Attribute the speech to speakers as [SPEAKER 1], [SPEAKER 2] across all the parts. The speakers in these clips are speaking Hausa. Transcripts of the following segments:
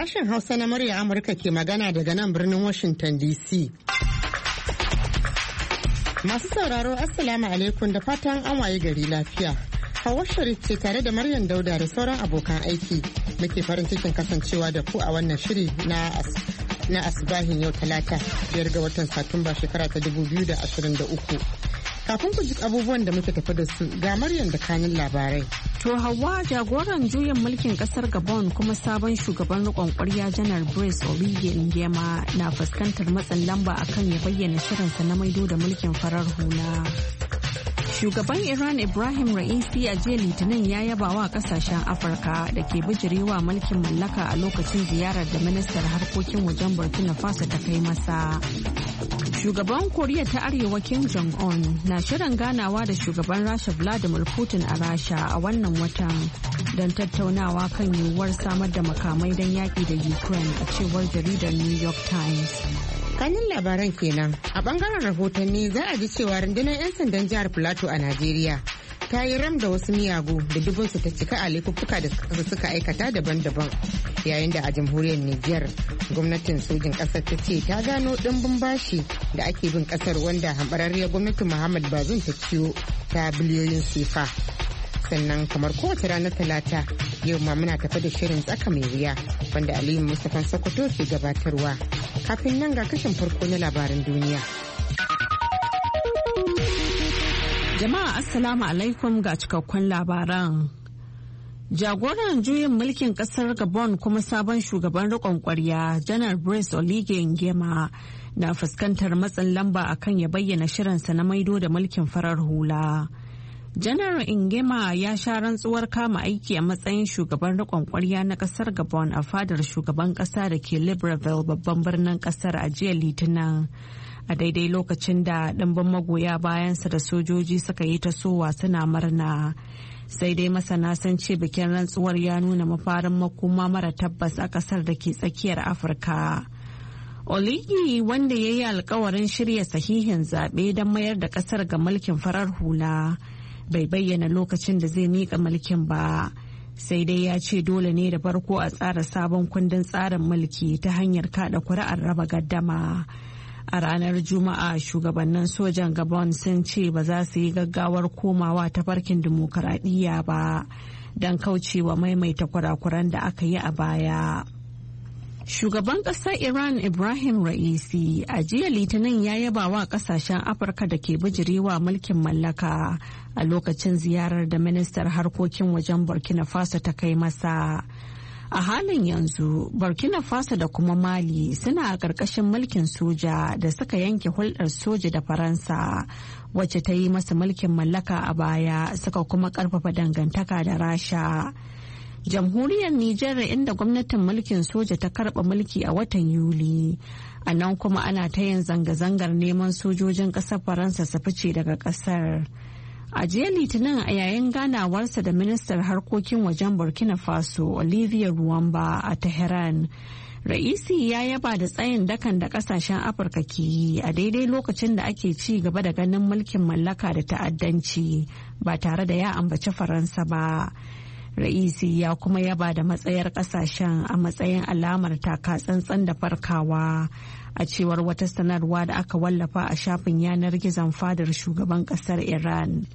[SPEAKER 1] Sashen Hausa na murya Amurka ke magana daga nan birnin Washington DC. Masu sauraro Assalamu alaikum da fatan an waye gari lafiya. Hawwa Sharif ce tare da Maryam Dauda da sauran abokan aiki muke farin cikin kasancewa da ku a wannan shiri na asbahin yau Talata 5 ga watan Satumba shekara ta 2023. Kafin ku ji abubuwan da muke tafi da su ga Maryam da kanin labarai.
[SPEAKER 2] To Hauwa, jagoran juyin mulkin kasar Gabon kuma sabon shugaban riƙon ƙwarya Janar Brice Oligui Nguema na fuskantar matsin lamba akan ya bayyana shirinsa na maido da mulkin farar hula. Shugaban Iran Ibrahim Ra'isi a jiya Litinin ya yaba wa kasashen Afirka da ke bijirewa mulkin mallaka a lokacin ziyarar da ministar harkokin wajen Burkina Faso ta kai masa. Shugaban Koriya ta Arewa Kim Jong-un na shirin ganawa da shugaban Rasha Vladimir Putin a Rasha a wannan watan don tattaunawa kan yiwuwar samar da makamai don yaƙi da Ukraine a cewar jaridar New York Times.
[SPEAKER 1] Kanin labaran kenan. A bangaren rahotanni za a ji cewa rundunar 'yan sandan jihar Plateau a Najeriya ta yi ram da wasu miyagu da dubunsu ta cika a laifuffuka da suka aikata daban-daban, yayin da a jamhuriyar Nijar gwamnatin sojin kasar ta ce ta gano ɗimbin bashi da ake bin kasar wanda hambararriyar gwamnatin Muhammad Bazoum ta ciyo ta biliyoyin sefa. Sannan kamar kowace ranar Talata yau ma muna tafi da shirin tsaka mai wuya wanda Aliyu Mustapha Sokoto ke gabatarwa. Kafin nan ga kashin farko na labaran duniya.
[SPEAKER 2] Jama'a Assalamu alaikum ga cikakkun labaran. Jagoran juyin mulkin kasar Gabon kuma sabon shugaban riƙon ƙwarya Janar Brice Oligui Nguema na fuskantar matsin lamba akan ya bayyana shirinsa na maido da mulkin farar hula. Janar Nguema ya sha rantsuwar kama aiki a matsayin shugaban riƙon ƙwarya na kasar Gabon a fadar shugaban ƙasa da ke Libreville babban birnin ƙasar a jiya Litinin. A daidai lokacin da ɗimbin magoya bayansa da sojoji suka yi tasowa suna murna. Sai dai masana sun ce bikin rantsuwar ya nuna mafarin makoma mara tabbas a ƙasar da ke tsakiyar Afirka. Oligui, wanda ya yi alkawarin shirya sahihin zaɓe don mayar da ƙasar ga mulkin farar hula, bai bayyana lokacin da zai miƙa mulkin ba. Sai dai ya ce dole ne da farko a tsara sabon kundin tsarin mulki ta hanyar kaɗa kuri'ar raba gaddama. A ranar Juma'a shugabannin sojan Gabon sun ce ba za su yi gaggawar komawa ta farkin dimokuraɗiyya ba don kaucewa maimaita kurakuran da aka yi a baya. Shugaban ƙasar Iran Ibrahim Ra'isi a jiya Litinin ya yaba wa ƙasashen Afirka da ke bijirewa mulkin mallaka a lokacin ziyarar da ministar harkokin wajen Burkina Faso ta kai masa. A halin yanzu, Burkina Faso da kuma Mali suna a ƙarƙashin mulkin soja da suka yanke hulɗar soja da Faransa, wacce ta yi masa mulkin mallaka a baya suka kuma ƙarfafa dangantaka da Rasha. Jamhuriyar Nijar, inda gwamnatin mulkin soja ta karɓa mulki a watan Yuli. A nan kuma ana ta yin zanga-zangar neman sojojin ƙasar Faransa su fice daga ƙasar. A jiya Litinin a yayin ganawarsa da ministar harkokin wajen Burkina Faso Olivier Ruwamba a Tehran, Ra'isi ya yaba da tsayin dakan da kasashen Afirka ke yi a daidai lokacin da ake ci gaba da ganin mulkin mallaka da ta'addanci ba tare da ya ambaci Faransa ba. Ra'isi ya kuma yaba da matsayar kasashen a matsayin alamar taka tsantsan da farkawa, a cewar wata sanarwa da aka wallafa a shafin yanar gizon fadar shugaban kasar Iran.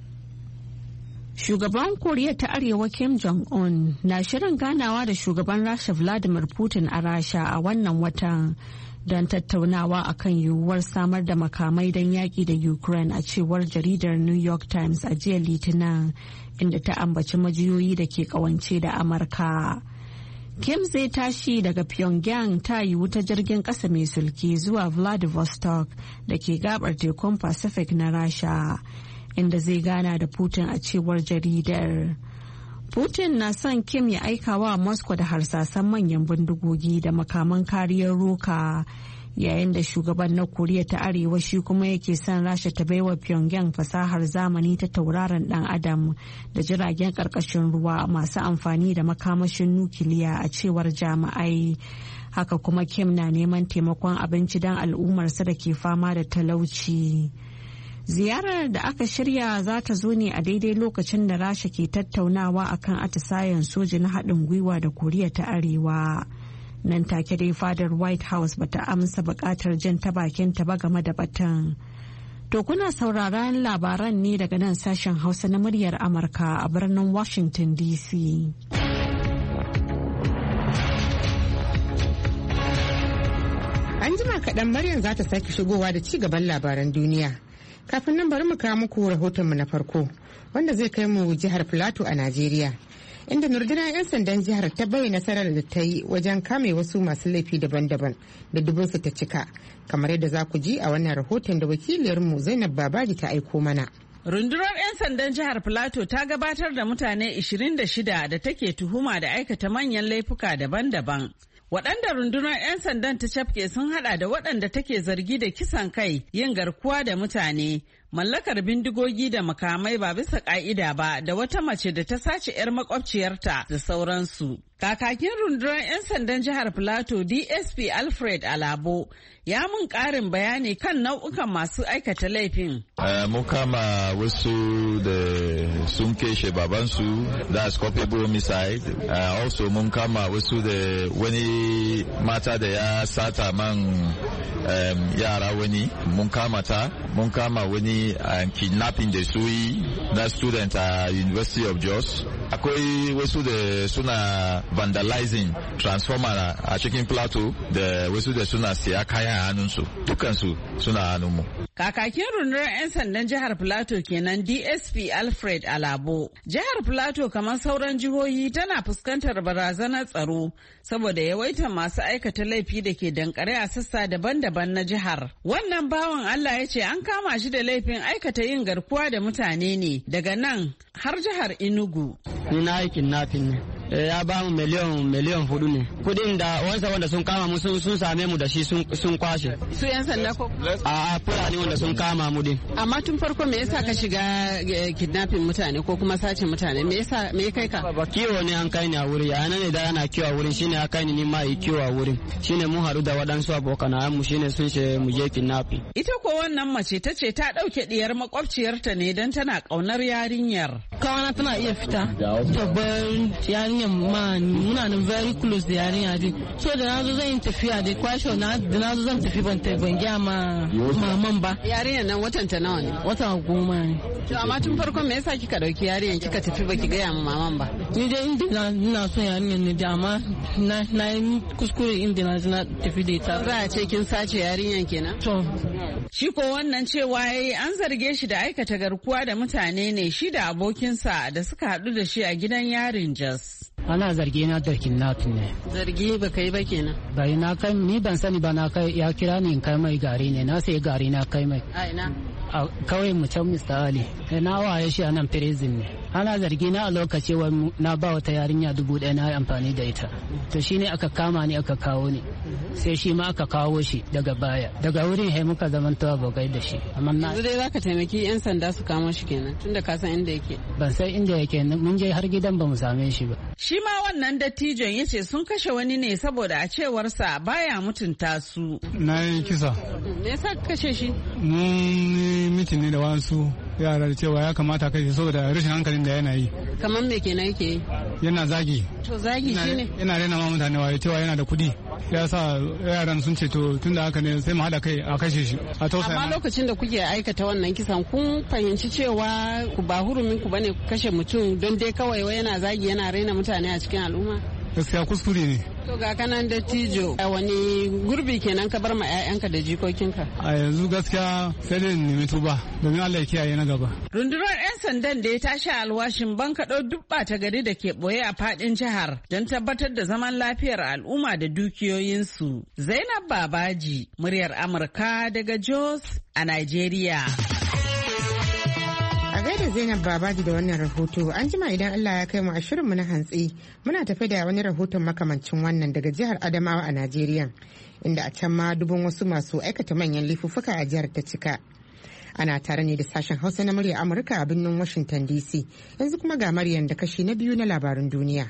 [SPEAKER 2] Shugaban Koriya ta Arewa Kim Jong-un na shirin ganawa da shugaban Rasha Vladimir Putin a Rasha a wannan watan don tattaunawa akan yiwuwar samar da makamai don yaƙi da Ukraine, a cewar jaridar New York Times a jiya Litinin, inda ta ambaci majiyoyi da ke ƙawance da Amurka. Kim zai tashi daga Pyongyang ta yiwu ta jirgin ƙasa mai sulki zuwa Vladivostok da ke gabar tekun Pacific na Rasha, inda zai gana da Putin, a cewar jaridar. Putin na son Kim ya aika wa Moscow da harsasan manyan bindigogi da makaman kariyar roka, yayin da shugaban na Koriya ta Arewa shi kuma yake son Rasha ta baiwa Pyongyang fasahar zamani ta tauraron dan Adam da jiragen karkashin ruwa masu amfani da makamashin nukiliya, a cewar jami'ai. Haka kuma Kim na neman taimakon abinci don al'ummarsa da ke fama da talauci. Ziyarar da aka shirya za ta zo ne a daidai lokacin da Rasha ke tattaunawa akan atisayen soja na haɗin gwiwa da Koriya ta Arewa. Nan take dai fadar White House bata amsa bukatar jin ta bakinta ba game da batun. To kuna sauraron labaran ne daga nan sashen Hausa na muryar Amurka a birnin Washington DC.
[SPEAKER 1] An jima kaɗan Maryam za ta sake shigowa da ci gaban labaran duniya. Kafin nan bari mu kawo muku rahotonmu na farko wanda zai kai mu jihar Plateau a Najeriya. Inda rundunar 'yan sandan jihar ta bayyana nasarar da ta yi wajen kame wasu masu laifi daban-daban da dubunsu ta cika. Kamar yadda za ku ji a wannan rahoton da wakiliyarmu Zainab Babaji ta aiko mana.
[SPEAKER 3] Rundunar 'yan sandan jihar Plateau ta gabatar da mutane 26 da take tuhuma da aikata manyan laifuka daban-daban. Waɗanda rundunar 'yan sandan ta cafke sun hada da waɗanda take zargi da kisan kai, yin garkuwa da mutane, mallakar bindigogi da makamai ba bisa ƙa'ida ba, da wata mace da ta sace 'yar makwabciyarta da sauransu. Kakakin rundunar 'yan sandan jihar Plateau DSP Alfred Alabo ya mun ƙarin bayani kan nau'ukan masu aikata laifin.
[SPEAKER 4] Mun kama wasu da sun keshe babansu, that's culpable homicide. Also mun kama wasu da wani mata da ya sata man yara wani, mun kama ta. Mun kama wani kidnapping da su yi na student a University of Jos. Akwai wasu da suna vandalizing transformer a cikin Plateau da wasu da suna siya kayan a hannunsu. Dukansu suna hannunmu.
[SPEAKER 3] Kakakin rundunar 'yan sandan jihar Plateau kenan DSP Alfred Alabo. Jihar Plateau kamar sauran jihohi tana fuskantar barazanar tsaro saboda yawaitar masu aikata laifi da ke dankare a sassa daban-daban na jihar. Wannan bawan Allah ya ce an kama shi da laifin aikata yin garkuwa da mutane ne daga nan har jihar Enugu.
[SPEAKER 5] Ni na aikin nafin ne. Ya ba mu miliyan 4 ne. Kudin da wanda sun kama mu sun same mu da shi sun kwashe.
[SPEAKER 3] Su 'yan sanda ko?
[SPEAKER 5] A Fulani wanda sun kama mu din.
[SPEAKER 3] Amma tun farko me yasa ka shiga kidnapping mutane ko kuma sace mutane? Me ya kai ka?
[SPEAKER 5] Ba kiwo ne an kai ni a wuri. Ya ne da ana kiwo a wurin shine ya kai ni ma yi kiwo a wurin. Shine mun haɗu da waɗansu abokan mu shine sun ce mu je kidnapping.
[SPEAKER 3] Ita ko wannan mace ta ce ta ɗauke ɗiyar makwabciyarta ne don tana ƙaunar yarinyar.
[SPEAKER 6] Kawana tana iya fita. Tabbar yarinyar ma muna nan very close da yarinya din. So da nazo zan yi tafiya da kwasho da nazo zan tafi ban gya ma maman ba.
[SPEAKER 3] Yarinyar nan watan ta nawa ne?
[SPEAKER 6] Wata 10 ne.
[SPEAKER 3] To amma tun farko me yasa kika dauki yarinyar kika tafi baki gaya ma maman ba?
[SPEAKER 6] Ni dai inda ina son yarinyar ne da amma na yi kuskure inda na tafi da ita.
[SPEAKER 3] Za a ce kin sace yarinyar kenan?
[SPEAKER 6] To.
[SPEAKER 3] Shi ko wannan cewa yayi an zarge shi da aikata garkuwa da mutane ne shi da abokinsa da suka haɗu da shi a gidan yarin Jos.
[SPEAKER 5] Ana zargi na da kidnapping ne.
[SPEAKER 3] Zargi ba kai ba kenan?
[SPEAKER 5] Bai na kai ni ban sani ba na kai ya kira ni in kai mai gari ne na sai gari na kai mai.
[SPEAKER 3] A ina?
[SPEAKER 5] Kawai mu can Mr. Ali. Na waye shi a nan prison ne. Ana zargi na a lokaci na ba wata yarinya 1000 na amfani da ita. To shine aka kama ni aka kawo ni. Sai shi ma aka kawo shi daga baya. Daga wurin hai muka zamantawa bogai da shi. Amma
[SPEAKER 3] yanzu dai zaka taimaki 'yan sanda su kama shi kenan tunda ka san inda yake.
[SPEAKER 5] Ban san inda yake mun je har gidan ba mu same shi ba.
[SPEAKER 3] Shi ma wannan dattijon ya ce sun kashe wani ne saboda a cewarsa baya mutunta su.
[SPEAKER 7] Na yi kisa.
[SPEAKER 3] Me yasa ka kashe shi?
[SPEAKER 7] Mun mitin ne da wasu yara da cewa ya kamata kai saboda rashin hankalin da yana yi.
[SPEAKER 3] Kamar me kenan yake yi?
[SPEAKER 7] Yana zagi.
[SPEAKER 3] To zagi shine?
[SPEAKER 7] Yana rena ma mutane waye cewa yana da kuɗi. Ya sa yaran sun ce to tun da haka ne sai mu haɗa kai a kashe shi a tausaya.
[SPEAKER 3] Amma lokacin da kuke aikata wannan kisan kun fahimci cewa ku ba hurumin ku bane ku kashe mutum don dai kawai yana zagi yana raina mutane a cikin al'umma?
[SPEAKER 7] Gaskiya kuskure ne.
[SPEAKER 3] To ga kanan dattijo wani gurbi kenan ka bar ma 'ya'yanka da jikokinka?
[SPEAKER 7] A yanzu gaskiya sai dai nemi tuba domin Allah ya kiyaye na gaba.
[SPEAKER 3] Rundunar 'yan sandan da ya tashi alwashin bankaɗo duk ɓata gari da ke ɓoye a faɗin jihar don tabbatar da zaman lafiyar al'umma da dukiyoyinsu. Zainab Babaji, muryar Amurka daga Jos a Nigeria.
[SPEAKER 1] A gaida Zainab Babaji da wannan rahoto, an jima idan Allah ya kai mu a shirinmu na hantsi muna tafi da wani rahoton makamancin wannan daga jihar Adamawa a Najeriya, inda a can ma dubun wasu masu aikata manyan laifuffuka a jihar ta cika. Ana tare ne da sashen Hausa na murya Amurka a birnin Washington DC. Yanzu kuma ga Maryam da kashi na 2 na labarin duniya.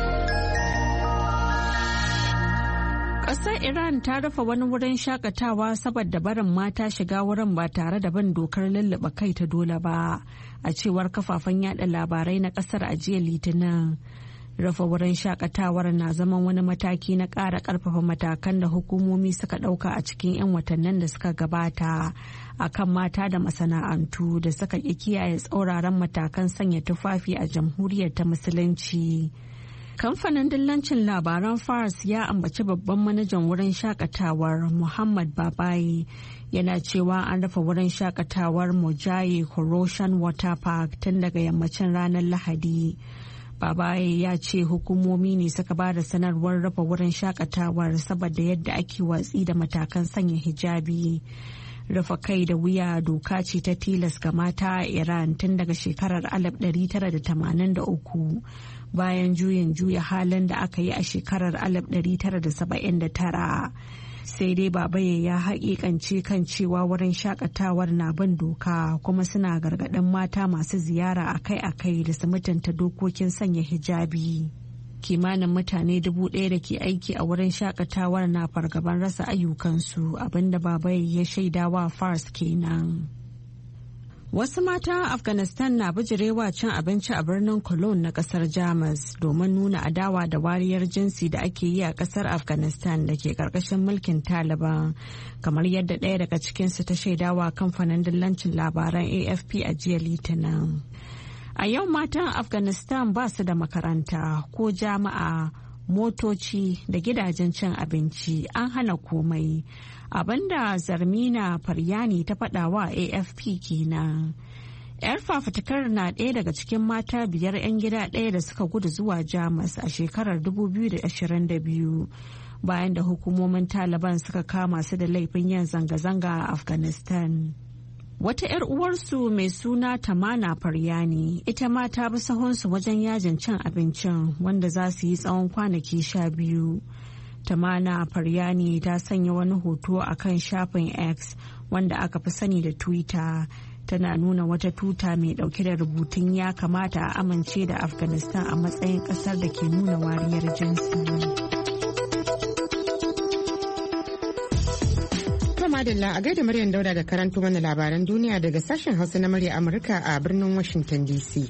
[SPEAKER 2] Ƙasar Iran ta rufe wani wurin shakatawa saboda barin mata shiga wurin ba tare da bin dokar lullube kai ta dole ba, a cewar kafafen yada labarai na ƙasar a jiya Litinin. Rufe wurin shakatawar na zaman wani mataki na ƙara ƙarfafa matakan da hukumomi suka ɗauka a cikin 'yan watannin da suka gabata a kan mata da masana'antu da suka ƙi kiyaye tsauraran matakan sanya tufafi a jamhuriyar ta musulunci. Kamfanin dillancin labaran Fars ya ambaci babban manajan wurin shakatawar Muhammad Babaye yana cewa an rufe wurin shakatawar Mojaye Corrosion Water Park tun daga yammacin ranar Lahadi. Babaye ya ce hukumomi ne suka ba da sanarwar rufe wurin shakatawar saboda yadda ake watsi da matakan sanya hijabi. Rufe kai da wuya doka ce ta tilas ga mata a Iran tun daga shekarar 1983 bayan juya halin da aka yi a shekarar 1979. Sai dai Babaye ya haƙiƙance kan cewa wurin shakatawar na bin doka kuma suna gargaɗin mata masu ziyara akai-akai da su mutunta dokokin sanya hijabi. Kimanin mutane 1,000 da ke aiki a wurin shakatawar na fargaban rasa ayyukansu, abinda Babaye ya shaidawa Fars kenan. Wasu mata a Afghanistan na bijirewa cin abinci a birnin Cologne na kasar Jamus domin nuna adawa da wariyar jinsi da ake yi a kasar Afghanistan da ke karkashin mulkin Taliban, kamar yadda ɗaya daga cikinsu ta shaidawa kamfanin dillancin labaran AFP a jiya Litinin. A yau matan Afghanistan ba su da makaranta ko jami'a, motoci da gidajen cin abinci, an hana komai. Abinda Zarmina Faryani ta faɗa wa AFP kenan. 'Yar fafutukar na ɗaya daga cikin mata 5 'yan gida ɗaya da suka gudu zuwa Jamus a shekarar 2022 bayan da hukumomin Taliban suka kama su da laifin yin zanga-zanga a Afghanistan. Wata 'yar uwarsu mai suna Tamana Faryani ita ma ta bi sahunsu wajen yajin cin abincin wanda za su yi tsawon kwanaki 12. Tamana Faryani ta sanya wani hoto a kan shafin X wanda aka fi sani da Twitter. Tana nuna wata tuta mai dauke da rubutun ya kamata a amince da Afghanistan a matsayin kasar da ke nuna wariyar jinsi.
[SPEAKER 1] Madalla a gaida Maryam Dauda da karanto mana labaran duniya daga sashen Hausa na murya Amurka a birnin Washington DC.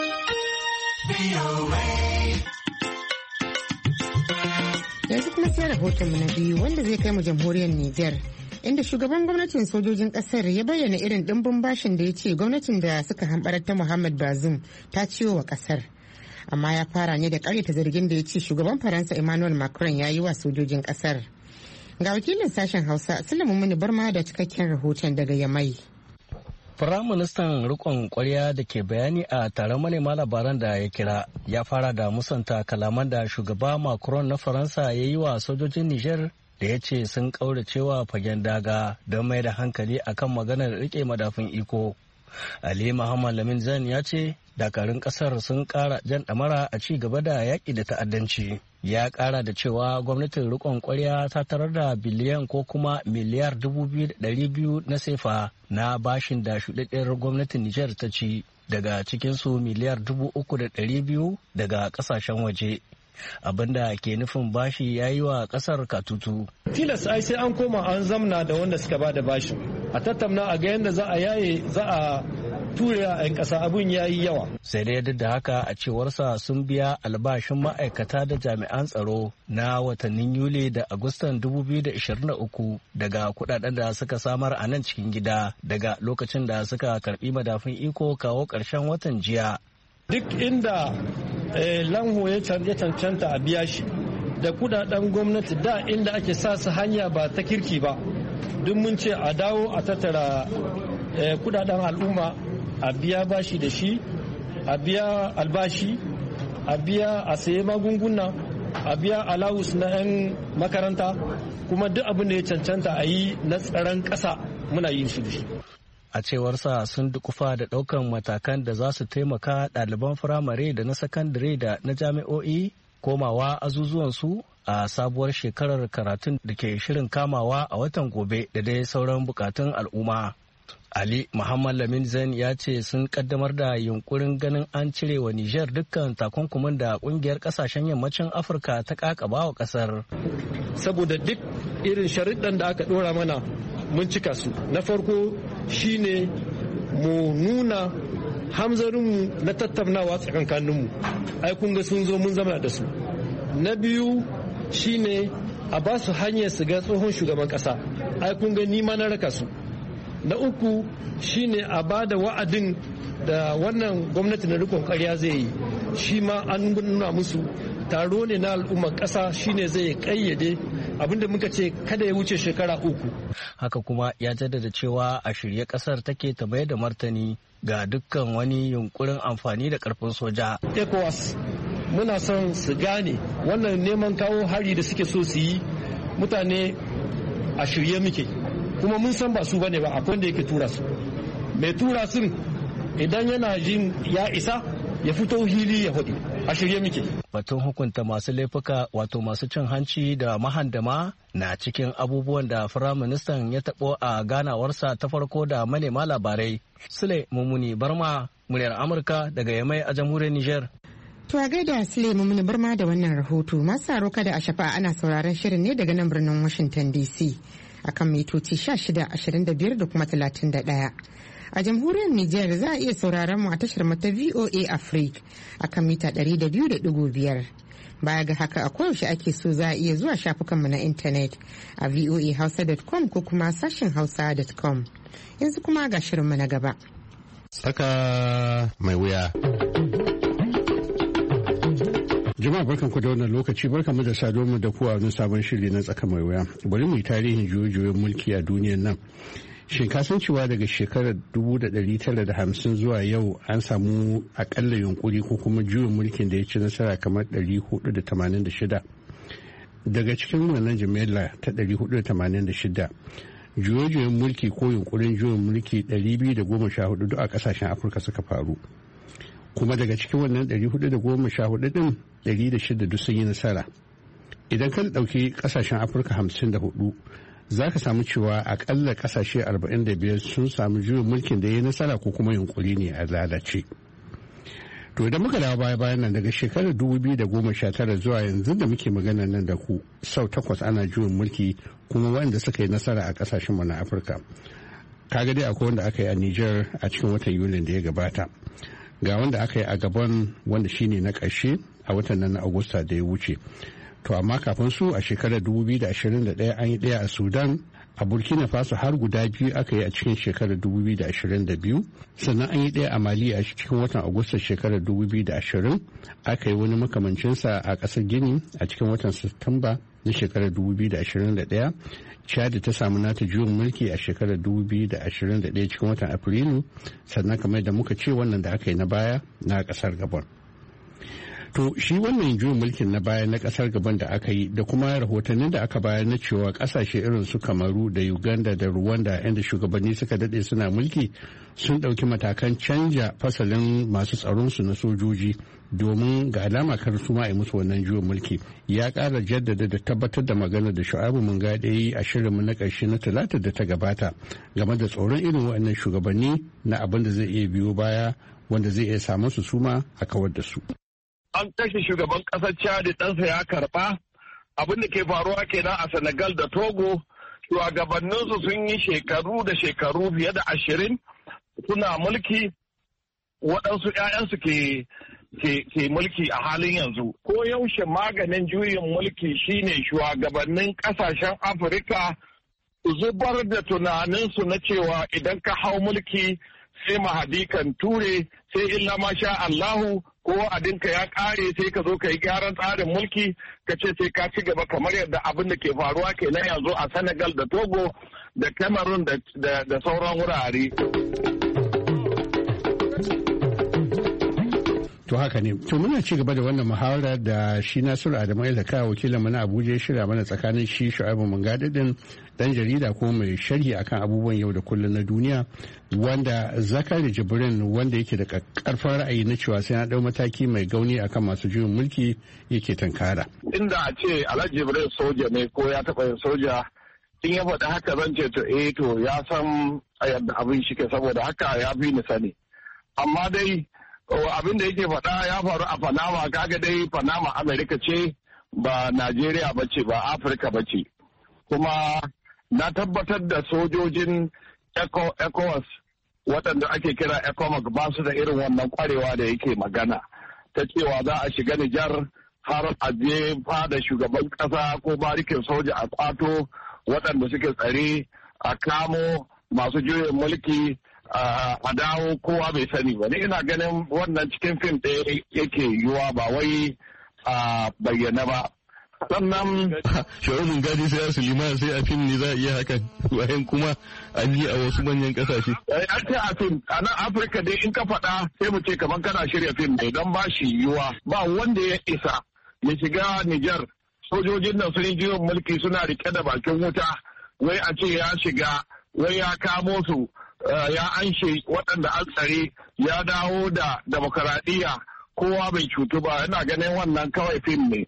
[SPEAKER 1] Yanzu kuma sai rahotonmu na biyu wanda zai kai mu jamhuriyar Nijar, inda shugaban gwamnatin sojojin kasar ya bayyana irin dimbin bashin da ya ce gwamnatin da suka hambarar ta Muhammad Bazoum ta ciwo wa kasar. Amma ya fara ne da karyata zargin da ya ce shugaban Faransa Emmanuel Macron ya yi wa sojojin kasar. Ga wakilin sashen Hausa Sulaiman Muni Barma da cikakken rahoton daga Yamai.
[SPEAKER 8] Firaministan rikon kwarya da ke bayani a taron manema labaran da ya kira ya fara da musanta kalaman da shugaba Macron na Faransa ya yi wa sojojin Niger da ya ce sun kauracewa fagen daga don mai da hankali akan maganar rike madafin iko. Ali Muhammad Lamin Zan ya ce dakarun kasar sun kara jan damara a ci gaba da yaƙi da ta'addanci. Ya kara da cewa gwamnatin rikon kwarya ta tarar da biliyan ko kuma miliyar 2,200 na sefa na bashin da shuɗaɗɗiyar gwamnatin Nijar ta ci, daga cikinsu miliyar 3,200 daga ƙasashen waje. Abinda ke nufin bashi ya yi wa ƙasar katutu.
[SPEAKER 9] Tilas ai sai an koma an zamna da wanda suka ba da bashin, a tattauna a ga yadda za a ture a 'yan ƙasa, abun ya yi yawa.
[SPEAKER 8] Sai dai duk da haka a cewarsa sun biya albashin ma'aikata da jami'an tsaro na watannin Yuli da Agustan 2023 daga kudaden da suka samar a nan cikin gida daga lokacin da suka karbi madafun iko kawo ƙarshen watan jiya.
[SPEAKER 9] Duk inda lanho ya cancanta a biya shi da kudaden gwamnati da inda ake sa su hanya ba ta kirki ba, duk mun ce a dawo a tattara kudaden al'umma a biya bashi da shi, a biya albashi, a biya a saye magunguna, a biya alawus na 'yan makaranta, kuma duk abin da ya cancanta a yi na tsaron ƙasa muna yin shi da shi.
[SPEAKER 8] A cewarsa sun dukufa da ɗaukan matakan da za su taimaka ɗaliban firamare da na sakandare da na jami'o'i komawa azuzuwansu a sabuwar shekarar karatun da ke shirin kamawa a watan gobe da dai sauran bukatun al'umma. Ali Muhammad Lamin Zain ya ce sun kaddamar da yunkurin ganin an cire wa Nijar dukkan takunkumin da kungiyar kasashen yammacin Afirka ta kakaba wa kasar.
[SPEAKER 9] Saboda duk irin sharuɗan da aka ɗora mana mun cika su. Na farko shine mu nuna hamzarinmu na tattaunawa tsakankaninmu ai kun ga sun zo mun zama da su. Na biyu shine a ba su hanyar su ga tsohon shugaban kasa ai kun ga ni ma na raka su. Na uku shine a ba da wa'adin da wannan gwamnati na rikon ƙarya zai yi shi ma an nuna musu taro ne na al'ummar ƙasa shine zai kayyade abinda muka ce kada ya wuce shekara 3.
[SPEAKER 8] Haka kuma ya jaddada cewa a shirye kasar take ta bayar da martani ga dukkan wani yunkurin amfani da karfin soja.
[SPEAKER 9] ECOWAS muna son su gane wannan neman kawo hari da suke so su yi mutane a shirye muke kuma mun san ba su bane ba akwai wanda yake tura su. Mai tura sun idan yana jin ya isa ya fito hili ya hudu a shirye muke.
[SPEAKER 8] Batun hukunta masu laifuka wato masu cin hanci da mahandama na cikin abubuwan da Firaministan ya taɓo a ganawarsa ta farko da manema labarai. Sule Mumuni Barma, muryar Amurka daga Yamai a jamhuriyar Nijar.
[SPEAKER 1] To a gaida Sule Mumuni Barma da wannan rahoto. Masu saro kada a shafa ana sauraron shirin ne daga nan birnin Washington DC akan mitoci 16, 25 da kuma 31. A jamhuriyar Nijar za a iya sauraron mu a tashar mata VOA Africa a kan mita 200.5. Baya ga haka a koyaushe ake so za a iya zuwa shafukanmu na intanet a voahausa.com ko kuma sashen hausa.com. Yanzu kuma ga shirinmu na gaba.
[SPEAKER 10] Tsaka mai wuya. Jama'a barkanku da wannan lokaci barkanmu da saduwa da kuwa wani sabon shiri na tsaka mai wuya. Bari mu yi tarihin juye-juyen mulki a duniyar nan. Shin kasancewa daga shekarar 1950 zuwa yau an samu akalla yunkuri ko kuma juyin mulkin da ya ci nasara kamar 486. Daga cikin wannan jimilla ta 486 juye-juyen mulki ko yunkurin juyin mulki 214 duk a kasashen Afirka suka faru. Kuma daga cikin wannan 414 din 106 duk sun yi nasara. Idan kan ɗauki kasashen Afirka 54 za ka samu cewa akalla kasashe 45 sun samu juyin mulkin da ya nasara ko kuma yunkuri ne a lalace. To idan muka dawo bayan nan daga shekarar 2019 zuwa yanzu da muke magana nan da ku sau 8 ana juyin mulki kuma wanda suka yi nasara a kasashen mu na Afirka. Kaga dai akwai wanda aka yi a Niger a cikin watan Yulin da ya gabata. Ga wanda aka yi a Gabon wanda shine na ƙarshe a watan nan na Agusta da ya wuce. To amma kafin su a shekarar 2021 an yi ɗaya a Sudan, a Burkina Faso har guda biyu aka yi a cikin shekarar 2022, sannan an yi ɗaya a Mali a cikin watan Agusta shekarar 2020, aka yi wani makamancinsa a ƙasar Gini a cikin watan Satumba na shekarar 2021, Chad ta samu nata juyin mulki a shekarar 2021 cikin watan Afrilu, sannan kamar da muka ce wannan da aka yi na baya na ƙasar Gabon. To shi wannan juyin mulkin na baya na kasar Gabon da aka yi da kuma rahotannin da aka bayar na cewa kasashe irin su Kamaru da Uganda da Rwanda inda shugabanni suka dade suna mulki sun dauki matakan canja fasalin masu tsaron su na sojoji domin ga alama kar su ma yi musu wannan juyin mulki ya kara jaddada da tabbatar da magana da Shu'aibu Mungade yi a shirinmu na karshe na Talata da ta gabata game da tsoron irin waɗannan shugabanni na abin da zai iya biyo baya wanda zai iya samu su suma a kawar da su.
[SPEAKER 11] An kashe shugaban ƙasar Chad ɗansa ya karɓa abin da ke faruwa kenan a Senegal da Togo shugabanninsu sun yi shekaru da shekaru fiye da 20 suna mulki waɗansu 'ya'yansu ke mulki a halin yanzu. Ko yaushe maganin juyin mulki shine shugabannin ƙasashen Afirka zubar da tunaninsu na cewa idan ka hau mulki sai mahadi kan ture sai illa ma sha Allahu ko wa'adinka ya kare sai ka zo ka yi gyaran tsarin mulki ka ce sai ka ci gaba kamar yadda abin da ke faruwa kenan yanzu a Senegal da Togo da Cameroon da sauran wurare.
[SPEAKER 10] To haka ne. To muna ci gaba da wannan muhawara da shi Nasiru Adamu Ilaka wakilin mu na Abuja ya shirya mana tsakanin shi Shu'aibu Mungade din dan jarida ko mai sharhi akan abubuwan yau da kullum na duniya wanda Zakari Jibrin wanda yake da karfin ra'ayi na cewa sai na dau mataki mai gauni akan masu juyin mulki yake tankara.
[SPEAKER 11] Inda a ce Alhaji Jibrin soja ne ko ya taɓa yin soja in ya faɗi haka zan ce to ya san yadda abin shi ke saboda haka ya fi ni sani. Amma dai abin da yake faɗa ya faru a Panama kaga dai Panama Amerika ce ba Najeriya ba ce ba Afirka ba ce. Kuma na tabbatar da sojojin ECOWAS waɗanda ake kira ECOMOG ba su da irin wannan kwarewa da yake magana ta cewa za a shiga Nijar har a je fada shugaban ƙasa ko barikin soja a kwato waɗanda suke tsare a kamo masu juyin mulki a dawo kowa bai sani ba. Ni ina ganin wannan cikin fim ɗaya yake yiwuwa ba wai a bayyana ba. Sannan
[SPEAKER 12] shawarar gadi sai a Suleiman sai a fim ne za a iya hakan bayan kuma an yi a wasu manyan kasashe.
[SPEAKER 11] An ce a fim a nan Afirka dai in ka faɗa sai mu ce kamar kana shirya fim ne don ba shi yiwuwa ba wanda ya isa ya shiga Nijar sojojin nan sun yi jiwon mulki suna rike da bakin wuta wai a ce ya shiga wai ya kamo su ya anshe waɗanda an tsare ya dawo da demokaradiyya kowa bai cutu ba. Ina ganin wannan kawai fim ne.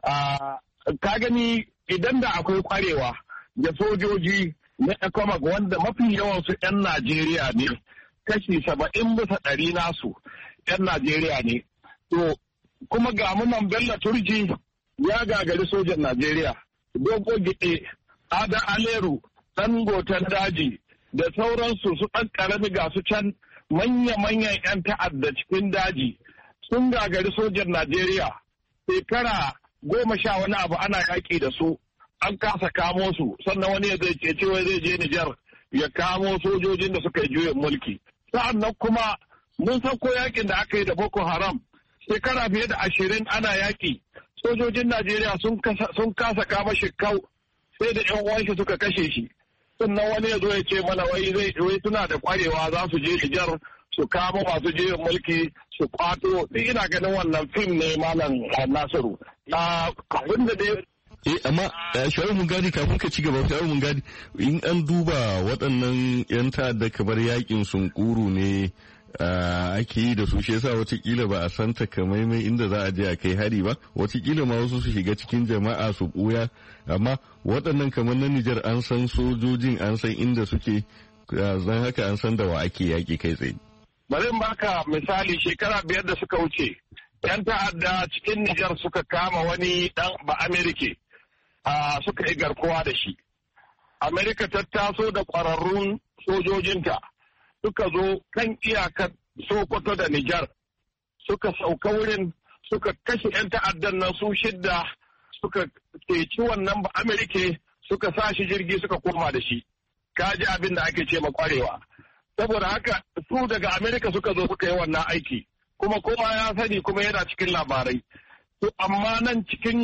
[SPEAKER 11] Ka gani idan da akwai kwarewa da sojoji na ECOMOG wanda mafi yawansu 'yan Najeriya ne, kashi 70% nasu 'yan Najeriya ne. To, kuma ga munan Bello Turji ya gagari sojan Najeriya, Dogo Gide, Ada Aleru, ɗan gotan daji da sauransu su ɗan ƙarami ga su can manya-manyan 'yan ta'adda cikin daji sun gagari sojan Najeriya. Shekara 10 wani abu ana yaƙi da su an kasa kamo su sannan wani ya zai ce wai zai je Nijar ya kamo sojojin da suka yi juyin mulki. Sa'annan kuma mun san ko yaƙin da aka yi da Boko Haram shekara fiye da 20 ana yaƙi sojojin Najeriya sun kasa kama shi kau sai da 'yan uwan shi suka kashe shi. Sannan wani ya zo ya ce mana wai suna da kwarewa za su je Nijar su kama masu juyin mulki su kwato. Ni ina ganin wannan fim ne Malam Nasiru. Abin da dai
[SPEAKER 12] amma shawarar mun gadi kafin ka ci gaba shawarar mun gadi in an duba waɗannan 'yan ta'adda kamar yakin sunkuru ne ake yi da su shi yasa watakila ba a san takamaimai inda za a je a kai hari ba watakila ma wasu su shiga cikin jama'a su ɓuya amma waɗannan kamar na Nijar an san sojojin an san inda suke zan haka an san da wa ake yaƙi kai tsaye.
[SPEAKER 11] Bari in baka misali shekara 5 da suka wuce 'yan ta'adda cikin Nijar suka kama wani ɗan ba Amerika suka yi garkuwa da shi. Amerika ta taso da ƙwararrun sojojinta suka zo kan iyakar Sokoto da Nijar suka sauka wurin suka kashe 'yan ta'addan nan su 6 suka ceci wannan ba Amerika suka sa shi jirgi suka koma da shi. Ka ji abin da ake ce ma kwarewa. Saboda haka su daga Amerika suka zo suka yi wannan aiki. Kuma kowa ya sani kuma yana cikin labarai. To amma nan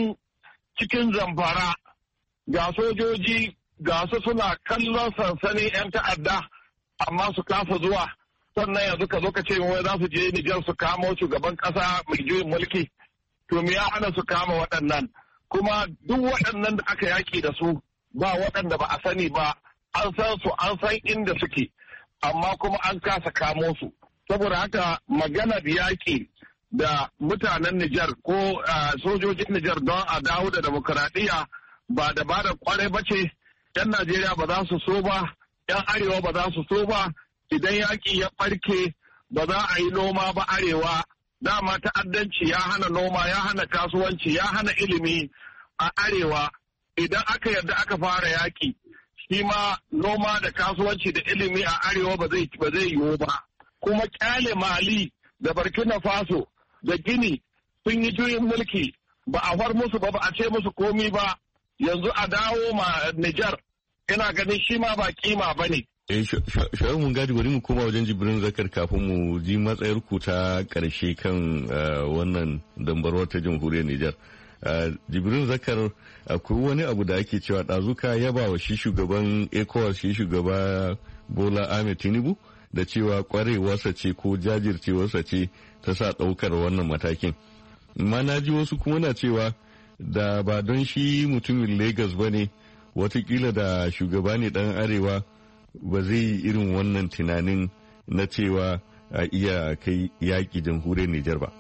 [SPEAKER 11] cikin Zamfara ga sojoji ga su suna kallon sansanin 'yan ta'adda amma su kasa zuwa sannan yanzu ka zo ka ce wai za su je Nijar su kamo shugaban kasa mai juyin mulki. To me ya hana su kama waɗannan? Kuma duk waɗannan da aka yaƙi da su ba waɗanda ba a sani ba an san su an san inda suke amma kuma an kasa kamo su. Saboda haka maganar yaƙi da mutanen Nijar ko sojojin Nijar don a dawo da demokuraɗiyya ba da kwarai ba ce, 'yan Najeriya ba za su so ba, 'yan Arewa ba za su so ba, idan yaƙi ya ɓarke ba za a yi noma ba Arewa, dama ta'addanci ya hana noma, ya hana kasuwanci, ya hana ilimi a Arewa, idan aka yarda aka fara yaƙi, shi ma noma da kasuwanci da ilimi a Arewa ba zai yiwu ba. Kuma kyale Mali da Burkina Faso da Gini sun yi juyin mulki ba a far musu ba a ce musu komi ba yanzu a dawo ma Nijar ina ganin shi ma ba kima ba ne.
[SPEAKER 12] Shawar mun gadi bari mu koma wajen Jibrin Zakar kafin mu ji matsayar ku ta karshe kan wannan dambarwar ta jamhuriyar Nijar. Jibrin Zakar akwai wani abu da ake cewa ɗazuka yaba wa shi shugaban ECOWAS shi shugaba Bola Ahmed Tinubu da cewa kwarewarsa ce ko jajircewarsa ce ta sa ɗaukar wannan matakin. Amma na ji wasu kuma na cewa da ba don shi mutumin Lagos ba ne watakila da shugaba ne ɗan arewa ba zai yi irin wannan tunanin na cewa a iya kai yaƙi jamhuriyar Nijar ba.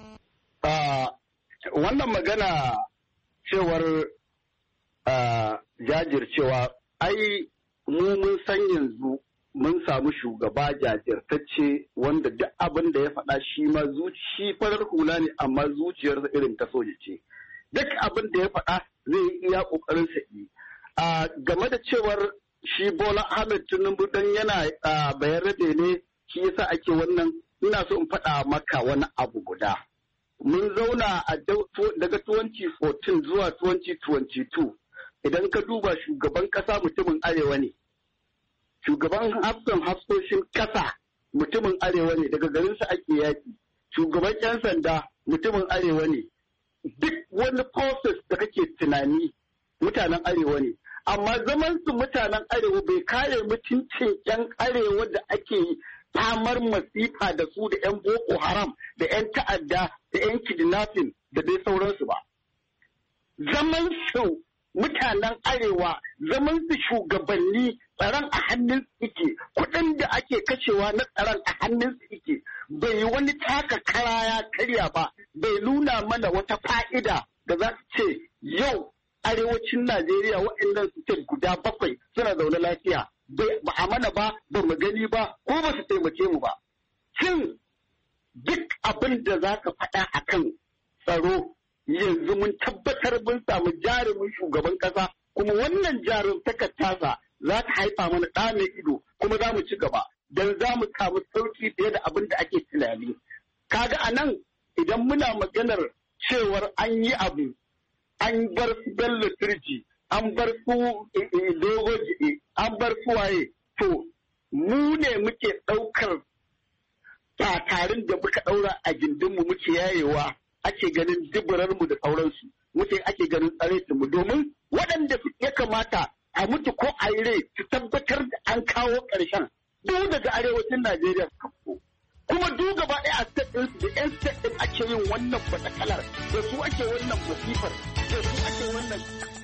[SPEAKER 13] Wannan magana cewar jajircewa ai mun san yanzu mun samu shugaba jajirtacce wanda duk abin da ya faɗa shi ma shi farar hula ne amma zuciyarsa irin ta soja ce. Duk abin da ya faɗa zai yi iya ƙoƙarin sa yi. Game da cewar shi Bola Ahmed Tinubu dan yana bayarabe ne shi yasa ake wannan. Ina so in faɗa maka wani abu guda. Mun zauna daga 2014 zuwa 2022 idan ka duba shugaban ƙasa mutumin arewa ne. Shugaban hafsoshin ƙasa mutumin arewa ne, daga garinsa ake yaƙi. Shugaban 'yan sanda mutumin arewa ne. Duk wani process da kake tunani mutanen arewa ne. Amma zaman su mutanen arewa bai kare mutuncin 'yan arewa da ake famar masifa da su da 'yan boko haram da 'yan ta'adda da 'yan kidnapping da dai sauransu ba. Zaman su mutanen arewa, zaman su shugabanni, tsaron a hannun su ike, kuɗin da ake kashewa na tsaron a hannun su ike, bai wani taka kara ya karya ba, bai nuna mana wata fa'ida da za su ce yau arewacin Najeriya waɗannan state guda 7 suna zaune lafiya. Ba a mana ba mu gani ba, ko ba su taimake mu ba. Shin duk abin da za ka faɗa a kan tsaro yanzu mun tabbatar mun samu jarumin shugaban ƙasa, kuma wannan jarum tasa za ta haifa mana ɗa mai ido, kuma za mu ci gaba don za mu samu sauki fiye da abin da ake tunani. Kaga a nan idan muna maganar cewar an yi abu, an bar su Bello Turji, an bar su Dogoji, an bar su waye, to mu ne muke ɗaukar tatarin da muka ɗaura a gindinmu muke yayewa, ake ganin duburarmu da sauransu, ake ganin tsaraitinmu, domin waɗanda ya kamata a mutu ko a yi rai su tabbatar da an kawo ƙarshen duk daga arewacin Najeriya. Kuma duk gaba ɗaya a state ɗinsu da 'yan state ɗin ake yin wannan fatakalar, da su ake wannan masifar, da su ake wannan